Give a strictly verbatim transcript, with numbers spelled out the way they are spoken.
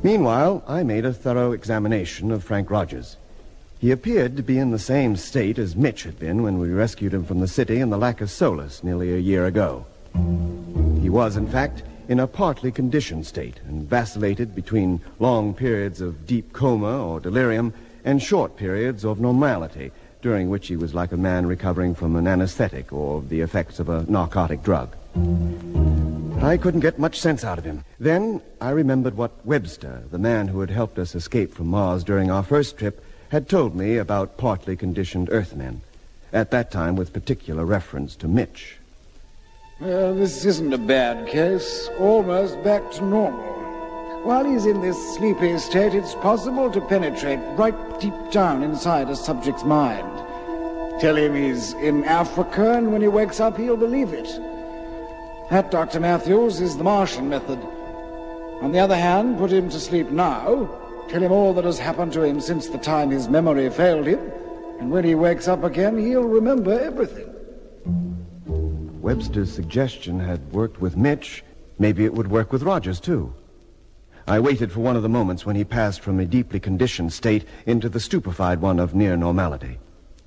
Meanwhile, I made a thorough examination of Frank Rogers. He appeared to be in the same state as Mitch had been when we rescued him from the city in the Lacus Solus nearly a year ago. He was, in fact, in a partly conditioned state and vacillated between long periods of deep coma or delirium and short periods of normality, during which he was like a man recovering from an anesthetic or the effects of a narcotic drug. I couldn't get much sense out of him. Then I remembered what Webster, the man who had helped us escape from Mars during our first trip, had told me about partly conditioned Earthmen, at that time with particular reference to Mitch. Well, this isn't a bad case. Almost back to normal. While he's in this sleepy state, it's possible to penetrate right deep down inside a subject's mind. Tell him he's in Africa, and when he wakes up, he'll believe it. That, Doctor Matthews, is the Martian method. On the other hand, put him to sleep now, tell him all that has happened to him since the time his memory failed him, and when he wakes up again, he'll remember everything. Webster's suggestion had worked with Mitch. Maybe it would work with Rogers, too. I waited for one of the moments when he passed from a deeply conditioned state into the stupefied one of near normality.